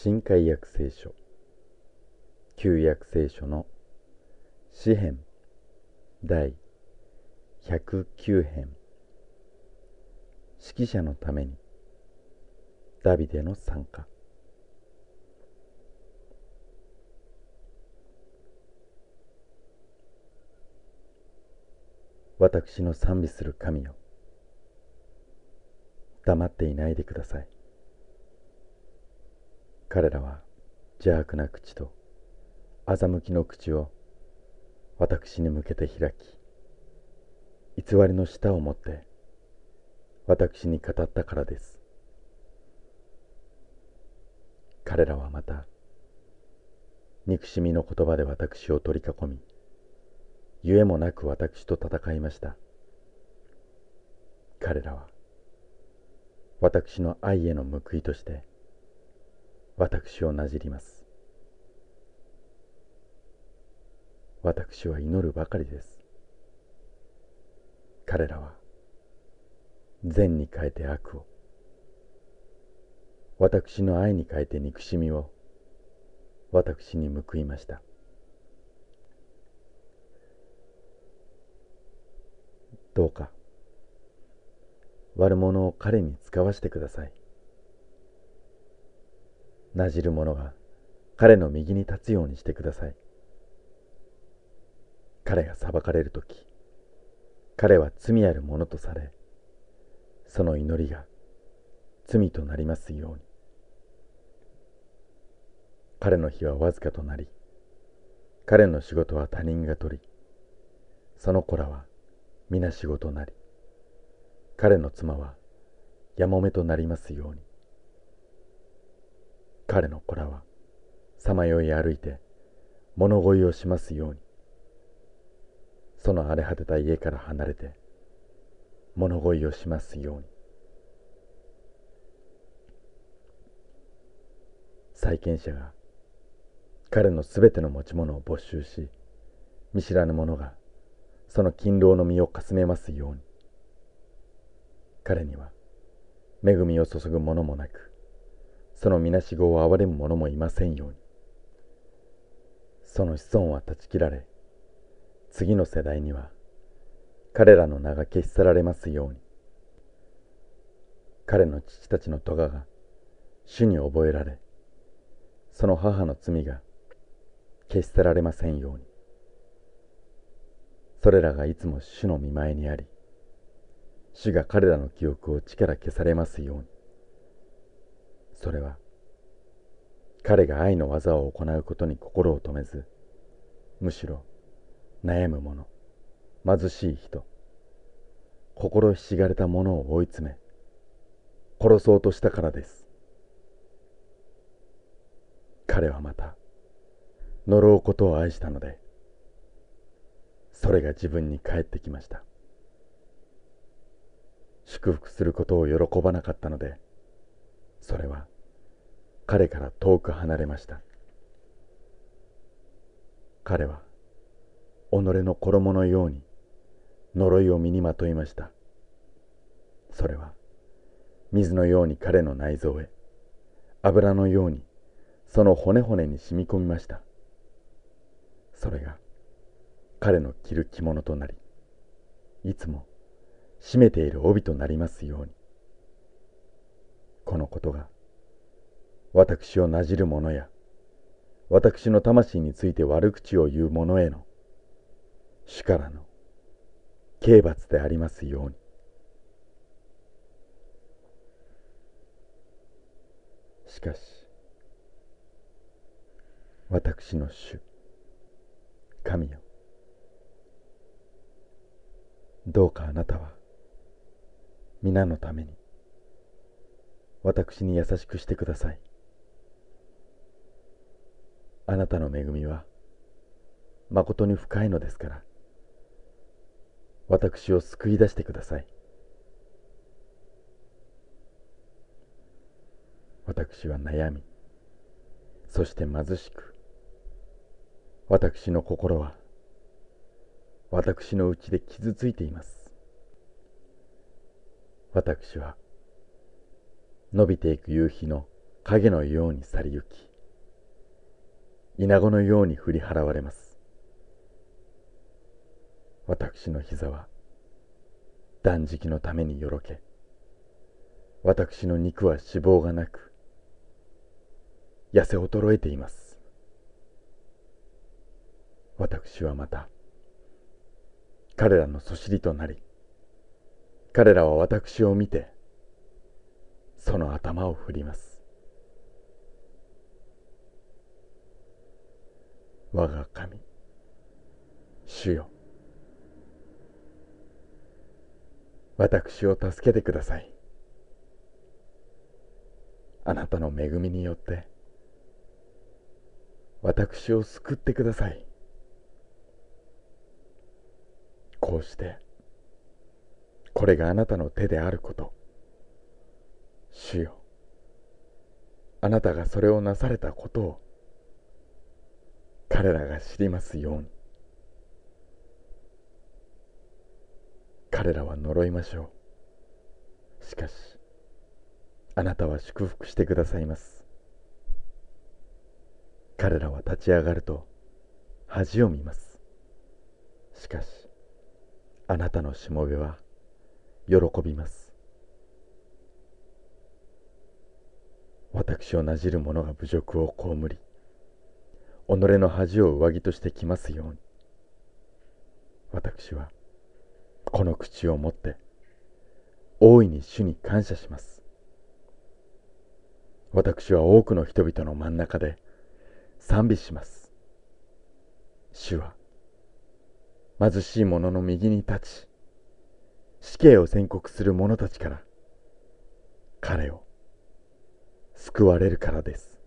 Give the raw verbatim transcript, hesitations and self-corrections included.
新海約聖書旧約聖書の詩編第ひゃくきゅう編、指揮者のためにダビデの賛歌。私の賛美する神よ、黙っていないでください。彼らは邪悪な口と欺きの口を私に向けて開き、偽りの舌を持って私に語ったからです。彼らはまた憎しみの言葉で私を取り囲み、ゆえもなく私と戦いました。彼らは私の愛への報いとして私をなじります。私は祈るばかりです。彼らは善に変えて悪を、私の愛に変えて憎しみを私に報いました。どうか悪者を彼に使わしてください。なじる者が彼の右に立つようにしてください。彼が裁かれるとき、彼は罪ある者とされ、その祈りが罪となりますように。彼の日はわずかとなり、彼の仕事は他人が取り、その子らは皆仕事なり、彼の妻はやもめとなりますように。彼の子らはさまよい歩いて物乞いをしますように。その荒れ果てた家から離れて物乞いをしますように。債権者が彼のすべての持ち物を没収し、見知らぬ者がその勤労の身をかすめますように。彼には恵みを注ぐ者もなく、そのみなしごを憐れむ者もいませんように。その子孫は断ち切られ、次の世代には彼らの名が消し去られますように。彼の父たちの咎が主に覚えられ、その母の罪が消し去られませんように。それらがいつも主の御前にあり、主が彼らの記憶を地から消されますように。それは彼が愛の技を行うことに心を止めず、むしろ悩む者、貧しい人、心ひしがれた者を追い詰め殺そうとしたからです。彼はまた呪うことを愛したので、それが自分に返ってきました。祝福することを喜ばなかったので、それは彼から遠く離れました。彼は己の衣のように呪いを身にまといました。それは水のように彼の内臓へ、油のようにその骨々に染み込みました。それが彼の着る着物となり、いつも締めている帯となりますように。このことが私をなじる者や私の魂について悪口を言う者への主からの刑罰でありますように。しかし私の主神よ、どうかあなたは皆のために私に優しくしてください。あなたの恵みは誠に深いのですから、私を救い出してください。私は悩み、そして貧しく、私の心は私の内で傷ついています。私は伸びていく夕日の影のように去りゆき、稲子のように振り払われます。私の膝は断食のためによろけ、私の肉は脂肪がなく、痩せ衰えています。私はまた、彼らのそしりとなり、彼らは私を見て、その頭を振ります。我が神、主よ、私を助けてください。あなたの恵みによって、私を救ってください。こうして、これがあなたの手であること、主よ、あなたがそれをなされたことを、彼らが知りますように。彼らは呪いましょう。しかし、あなたは祝福してくださいます。彼らは立ち上がると恥を見ます。しかし、あなたのしもべは喜びます。私をなじる者が侮辱を被り、己の恥を上着としてきますように。私はこの口をもって大いに主に感謝します。私は多くの人々の真ん中で賛美します。主は貧しい者の右に立ち、死刑を宣告する者たちから彼を救われるからです。